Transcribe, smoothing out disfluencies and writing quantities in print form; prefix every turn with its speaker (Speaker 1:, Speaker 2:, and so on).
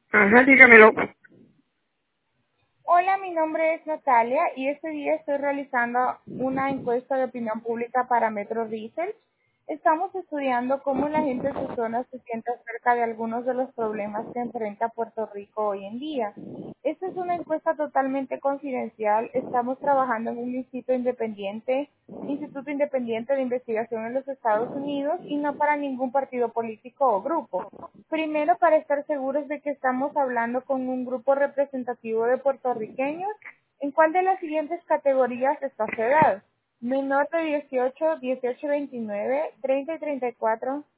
Speaker 1: Ajá, dígamelo.
Speaker 2: Hola, mi nombre es Natalia y este día estoy realizando una encuesta de opinión pública para Metro Research. Estamos estudiando cómo la gente de su zona se siente acerca de algunos de los problemas que enfrenta Puerto Rico hoy en día. Esta es una encuesta totalmente confidencial. Estamos trabajando en un instituto independiente de investigación en los Estados Unidos y no para ningún partido político o grupo. Primero, para estar seguros de que estamos hablando con un grupo representativo de puertorriqueños, ¿en cuál de las siguientes categorías está su edad? Menor de 18, 18 29, 30 y 34,